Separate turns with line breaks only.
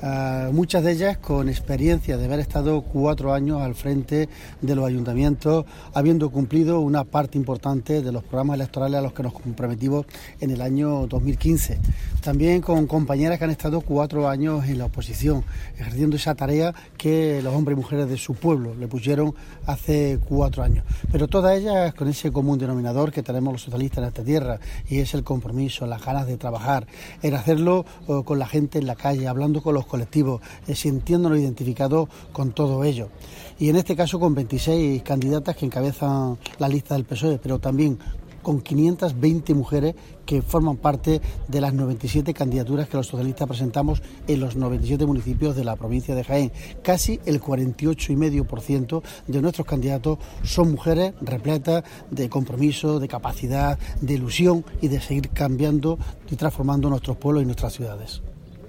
muchas de ellas con experiencia de haber estado 4 años al frente de los ayuntamientos, habiendo cumplido una parte importante de los programas electorales a los que nos comprometimos en el año 2015. También con compañeras que han estado 4 años en la oposición, ejerciendo esa tarea que los hombres y mujeres de su pueblo le pusieron hace 4 años. Pero todas ellas con ese común denominador que tenemos los socialistas en esta tierra, y es el compromiso, las ganas de trabajar, el hacerlo con la gente en la calle, hablando con los colectivos, sintiéndonos identificados con todo ello. Y en este caso con 26 candidatas que encabezan la lista del PSOE, pero también con 520 mujeres que forman parte de las 97 candidaturas que los socialistas presentamos en los 97 municipios de la provincia de Jaén. Casi el 48,5% de nuestros candidatos son mujeres repletas de compromiso, de capacidad, de ilusión y de seguir cambiando y transformando nuestros pueblos y nuestras ciudades.